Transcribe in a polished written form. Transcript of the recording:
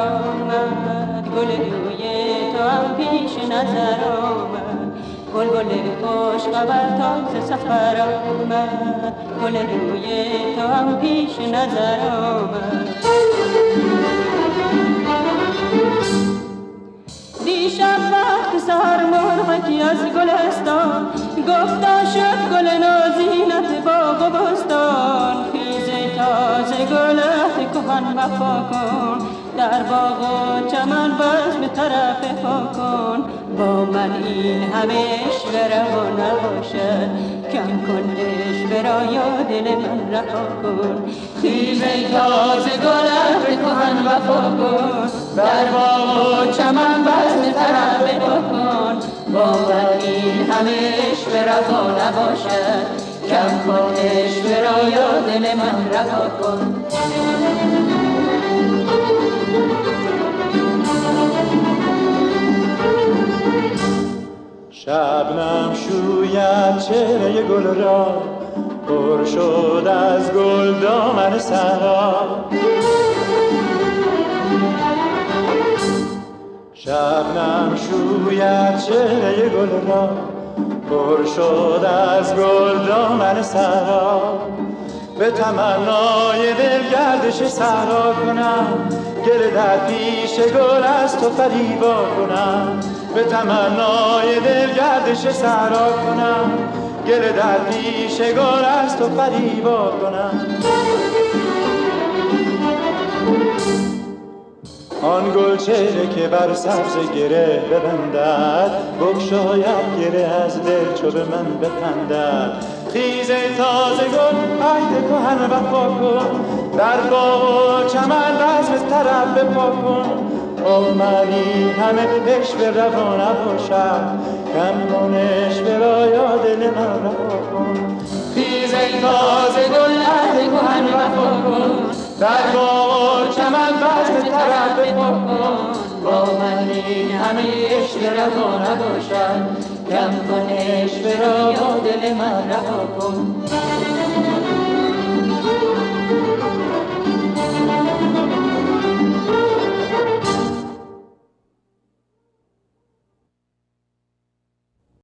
آمد، گل روی تو هم پیش نظر آمد، بلبل خوش خبر تازه سفر آمد، گل روی تو هم پیش نظر آمد. دیشب وقت سحر مرغکی از گلستان گفتا شد گل نازینت باغ و بستان. خیز تازه گلت کهن وفا کن، در باغ و چمن بزم طرف پا کن. با من این همه عشق روا نباشد، کم کن عشق را یا دل من رها کن. خیز تازه گلت کهن وفا کن، در باغ و چمن بزم طرف پا کن. با من این همه عشق روا نباشد، کم کن عشق را یا دل من رها کن. شبنم شوید چهره گل را، پر شد از گل دامن صحرا. شبنم شوید چهره گل را، پر شد از گل دامن صحرا. به تمنای دل گردش صحرا کنم، گل در پیش گل از تو فریبا کنم. به تمنای دل گردش صحرا کنم، گل در پیش گل از تو فریبا کنم. آن گل چهره که بر سبز گره ببندد، بگشاید گره از دل چو به من بخندد. خیز تازه گل عهد کهن وفا کن، در باغ و چمن بزم طرف پا کن. با من این همه عشق روا نباشد، کم کن عشق را یا دل من رها کن. خیز تازه گل عهد کهن وفا کن، در باغ و چمن بزم طرف پا کن. با من این همه عشق روا نباشد، کم کن عشق را یا دل من رها کن.